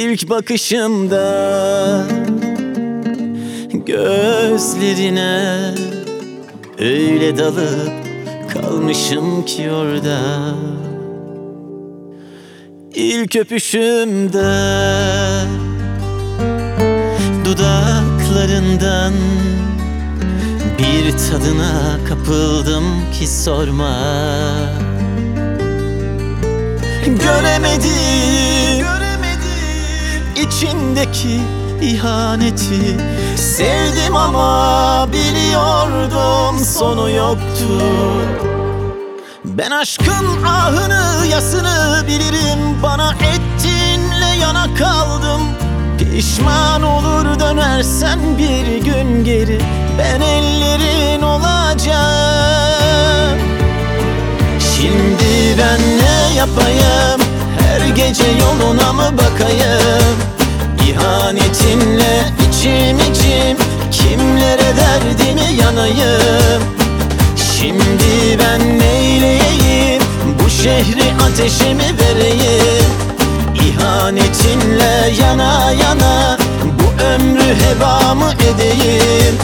İlk bakışımda gözlerine öyle dalıp kalmışım ki orada. İlk öpüşümde dudaklarından bir tadına kapıldım ki sorma. Göremedim içindeki ihaneti. Sevdim ama biliyordum sonu yoktu. Ben aşkın ahını yasını bilirim. Bana ettiğinle yana kaldım. Pişman olur dönersen bir gün geri. Ben ellerin olacağım. Şimdi ben ne yapayım? Her gece yoluna mı bakayım? İhanetinle içim kimlere derdimi yanayım? Şimdi ben neyleyeyim? Bu şehri ateşe mi vereyim? İhanetinle yana yana bu ömrü heba mı edeyim?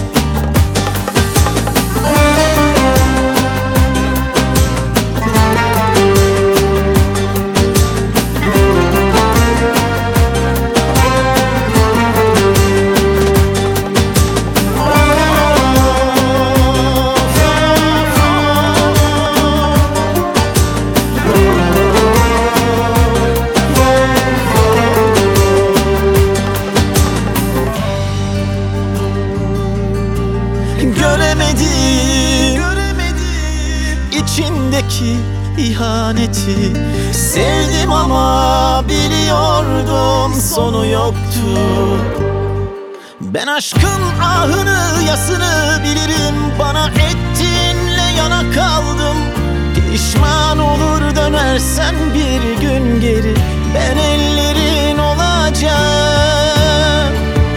Göremedim içindeki ihaneti. Sevdim ama biliyordum sonu yoktu. Ben aşkın ahını yasını bilirim. Bana ettiğinle yana kaldım. Pişman olur dönersen bir gün geri. Ben ellerin olacağım.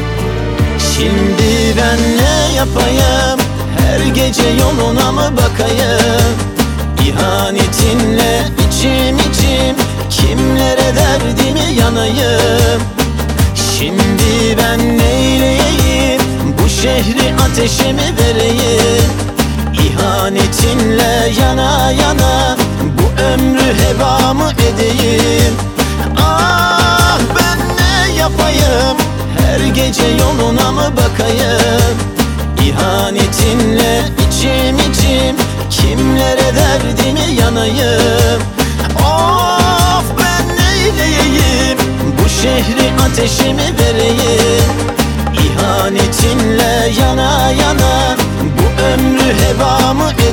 Şimdi ben ne yapayım? Her gece yoluna mı bakayım? İhanetinle içim kimlere derdimi yanayım? Şimdi ben neyleyeyim? Bu şehri ateşe mi vereyim? İhanetinle yana yana bu ömrü heba mı edeyim? Ah ben ne yapayım? Her gece yoluna mı bakayım? İhanetinle içim kimlere derdimi yanayım? Of ben neyleyeyim? Bu şehri ateşe mi vereyim? İhanetinle yana yana bu ömrü heba mı